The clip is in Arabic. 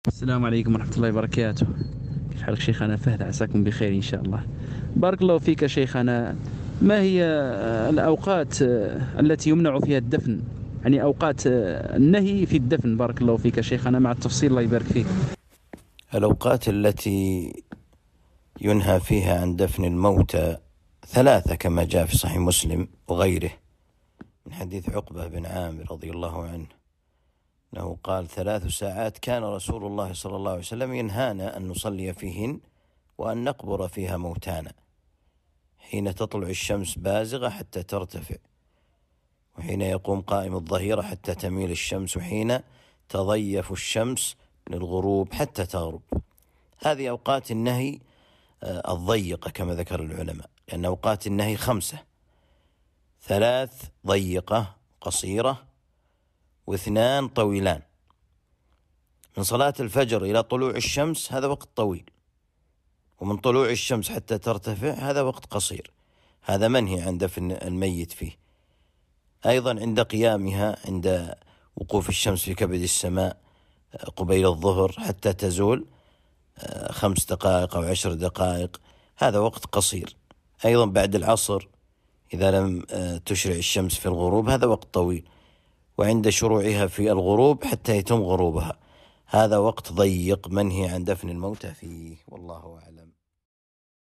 السلام عليكم ورحمة الله وبركاته. كيف حالك شيخنا فهد؟ عساكم بخير إن شاء الله. بارك الله فيك شيخنا. ما هي الأوقات التي يمنع فيها الدفن؟ يعني أوقات النهي في الدفن. بارك الله فيك شيخنا مع التفصيل، الله يبارك فيك. الأوقات التي ينهى فيها عن دفن الموتى ثلاثة كما جاء في صحيح مسلم وغيره من حديث عقبة بن عامر رضي الله عنه أنه قال: 3 ساعات كان رسول الله صلى الله عليه وسلم ينهانا أن نصلي فيهن وأن نقبر فيها موتانا: حين تطلع الشمس بازغة حتى ترتفع، وحين يقوم قائم الظهيرة حتى تميل الشمس، وحين تضيف الشمس للغروب حتى تغرب. هذه أوقات النهي الضيقة كما ذكر العلماء، لأن أوقات النهي 5: 3 ضيقة قصيرة، و2 طويلان. من صلاة الفجر إلى طلوع الشمس هذا وقت طويل، ومن طلوع الشمس حتى ترتفع هذا وقت قصير، هذا منهي عن دفن الميت فيه. أيضا عند قيامها، عند وقوف الشمس في كبد السماء قبيل الظهر حتى تزول 5 دقائق أو 10 دقائق، هذا وقت قصير. أيضا بعد العصر إذا لم تشرع الشمس في الغروب هذا وقت طويل، وعند شروعها في الغروب حتى يتم غروبها هذا وقت ضيق منهي عن دفن الموتى فيه، والله أعلم.